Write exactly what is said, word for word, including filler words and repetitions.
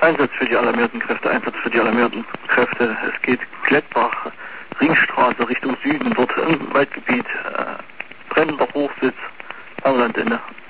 Einsatz für die alarmierten Kräfte, Einsatz für die alarmierten Kräfte. Es geht Glättbach, Ringstraße Richtung Süden, dort im Waldgebiet, äh, brennender Hochsitz, Aulandende.